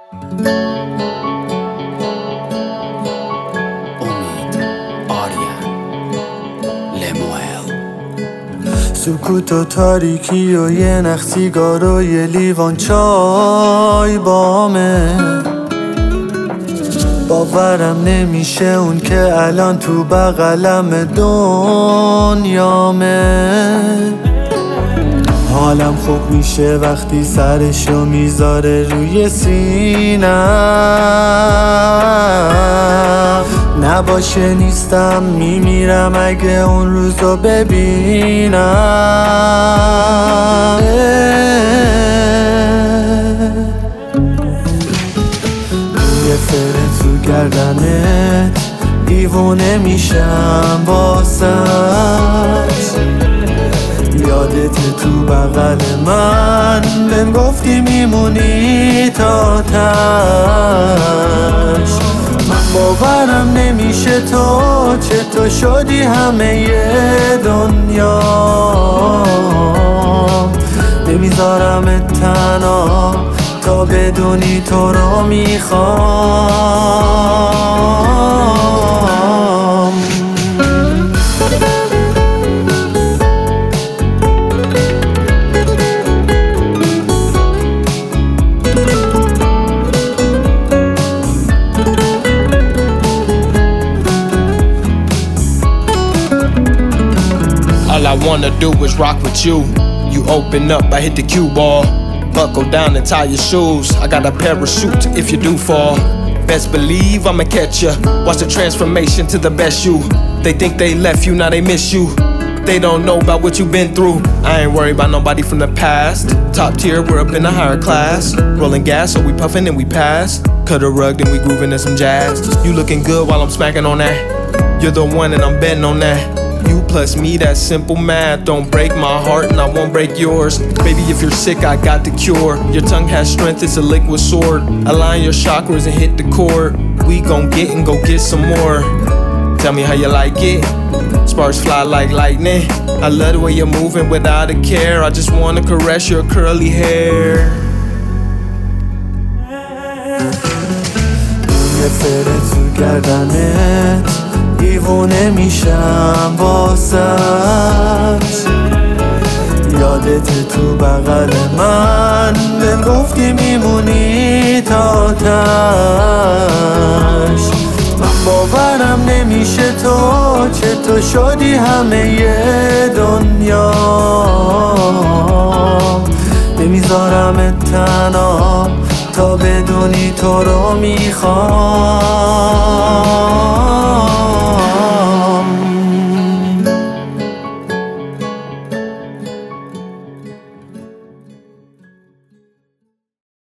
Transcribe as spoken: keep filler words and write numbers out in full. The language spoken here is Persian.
سکوت و تاریکی و یه نخ سیگار و یه لیوان چای بامه. باورم نمیشه اون که الان تو بغلم دنیامه. حالم خوب میشه وقتی سرشو میذاره روی سینم. نباشه نیستم میمیرم اگه اون روزو ببینم. یه فره تو گردنت دیوونه میشم واسه. یادت تو بغل من بهم گفتی میمونی تا تش. من باورم نمیشه تو چطور شدی همه دنیا. نمیذارم تنها تا بدونی تو رو میخوام. All I wanna do is rock with you. You open up, I hit the cue ball. Buckle down and tie your shoes. I got a parachute if you do fall. Best believe I'ma catch ya. Watch the transformation to the best you. They think they left you, now they miss you. They don't know about what you've been through. I ain't worried about nobody from the past. Top tier, we're up in a higher class. Rolling gas, so we puffin' and we pass. Cut a rug, then we groovin' to some jazz. You looking good while I'm smacking on that. You're the one and I'm betting on that. You plus me, that simple math. Don't break my heart and I won't break yours. Baby, if you're sick, I got the cure. Your tongue has strength, it's a liquid sword. Align your chakras and hit the chord. We gon' get and go get some more. Tell me how you like it. Sparks fly like lightning. I love the way you're moving without a care. I just wanna caress your curly hair. یه فره تو گردنت دیوونه میشم واسه. یادت تو بغل من بهم گفتی میمونی تا تش. من باورم نمیشه تو چطور شدی همه دنیا. نمیذارم تنها تا بدونی تو رو میخوام.